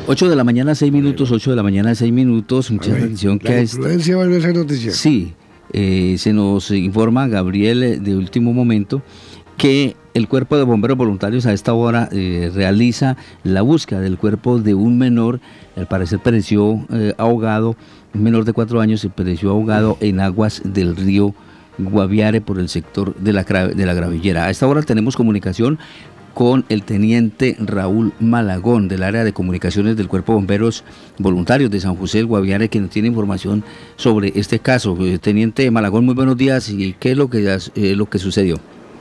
8 de la mañana, 6 minutos, 8 de la mañana, 6 minutos. Mucha Amén. atención que La a influencia vuelve a ser noticia. Sí, se nos informa, Gabriel, de último momento, que el Cuerpo de Bomberos Voluntarios a esta hora realiza la búsqueda del cuerpo de un menor. Al parecer pereció ahogado, un menor de 4 años se pereció ahogado en aguas del río Guaviare por el sector de la Gravillera. A esta hora tenemos comunicación con el teniente Raúl Malagón del área de comunicaciones del Cuerpo de Bomberos Voluntarios de San José del Guaviare, que nos tiene información sobre este caso. Teniente Malagón, muy buenos días. ¿Y qué es lo que sucedió?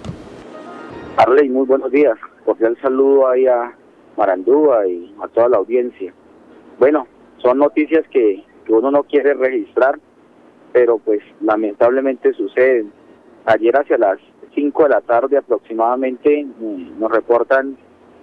Arley, muy buenos días. Cordial saludo ahí a Marandúa y a toda la audiencia. Bueno, son noticias que uno no quiere registrar, pero pues lamentablemente suceden. Ayer hacia las 5 de la tarde aproximadamente nos reportan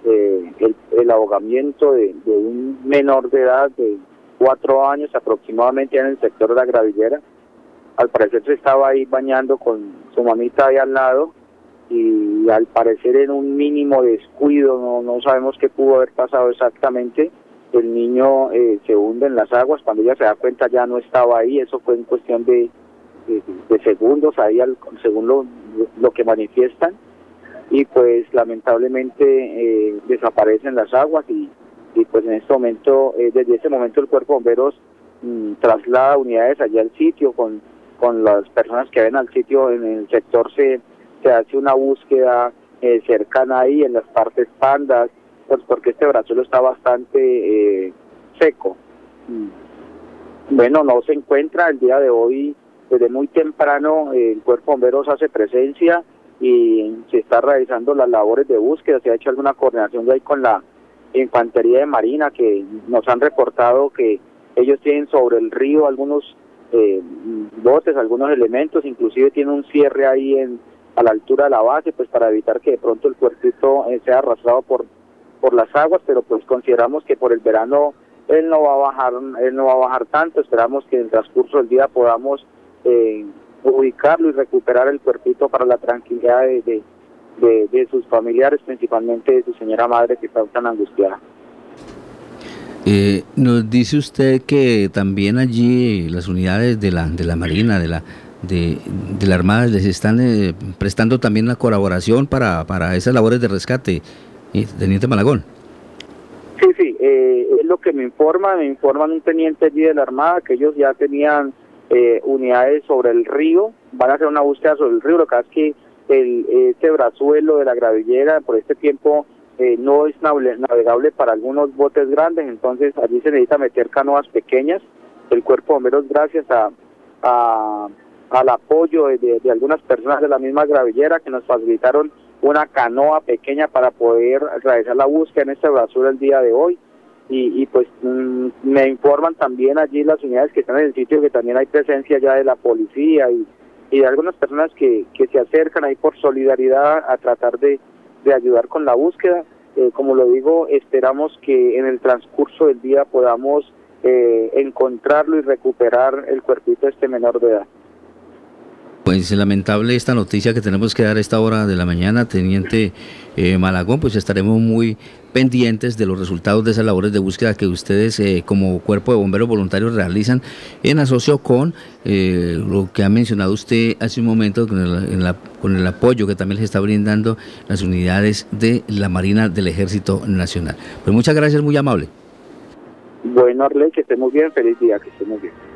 el ahogamiento de un menor de edad de 4 años aproximadamente en el sector de la Gravillera. Al parecer se estaba ahí bañando con su mamita ahí al lado y al parecer en un mínimo descuido, no sabemos qué pudo haber pasado exactamente. El niño se hunde en las aguas, cuando ella se da cuenta ya no estaba ahí. Eso fue en cuestión de segundos ahí según lo que manifiestan, y pues lamentablemente desaparecen las aguas y pues en este momento, desde ese momento el Cuerpo de Bomberos traslada unidades allá al sitio con las personas que ven al sitio. En el sector se hace una búsqueda cercana ahí en las partes pandas, pues porque este brazuelo está bastante seco. Bueno, no se encuentra el día de hoy. Desde muy temprano el Cuerpo de Bomberos hace presencia y se está realizando las labores de búsqueda. Se ha hecho alguna coordinación de ahí con la Infantería de Marina, que nos han reportado que ellos tienen sobre el río algunos botes, algunos elementos, inclusive tiene un cierre ahí a la altura de la base, pues para evitar que de pronto el cuerpito sea arrastrado por las aguas, pero pues consideramos que por el verano él no va a bajar tanto. Esperamos que en el transcurso del día podamos ubicarlo y recuperar el cuerpito para la tranquilidad de sus familiares, principalmente de su señora madre, que está tan angustiada. Nos dice usted que también allí las unidades de la Marina, de la Armada, les están prestando también la colaboración para esas labores de rescate, teniente Malagón. Sí, es lo que me informan un teniente allí de la Armada, que ellos ya tenían unidades sobre el río, van a hacer una búsqueda sobre el río. Lo que pasa es que este brazuelo de la Gravillera por este tiempo no es navegable para algunos botes grandes, entonces allí se necesita meter canoas pequeñas. El Cuerpo de Bomberos, gracias al apoyo de algunas personas de la misma Gravillera, que nos facilitaron una canoa pequeña para poder realizar la búsqueda en este brazuelo el día de hoy. Y pues me informan también allí las unidades que están en el sitio que también hay presencia ya de la policía y de algunas personas que se acercan ahí por solidaridad a tratar de ayudar con la búsqueda. Como lo digo, esperamos que en el transcurso del día podamos encontrarlo y recuperar el cuerpito de este menor de edad. Pues lamentable esta noticia que tenemos que dar a esta hora de la mañana, teniente Malagón. Pues estaremos muy pendientes de los resultados de esas labores de búsqueda que ustedes como Cuerpo de Bomberos Voluntarios realizan en asocio con lo que ha mencionado usted hace un momento, con el apoyo que también les está brindando las unidades de la Marina del Ejército Nacional. Pues muchas gracias, muy amable. Bueno, Arley, que esté muy bien, feliz día, que esté muy bien.